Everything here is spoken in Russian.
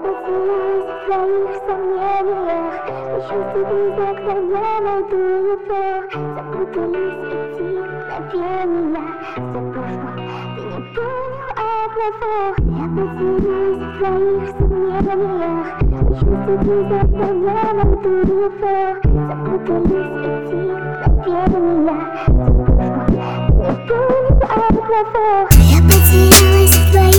потерялась в твоих сомнениях. Ищу список, но не найду его. Запутались эти мгновения. Все прошло, ты не понял одного. Я потерялась в твоих сомнениях. Ищу список, но не найду его. Запутались эти мгновения. Все прошло, ты не понял одного. Я потерялась в твоих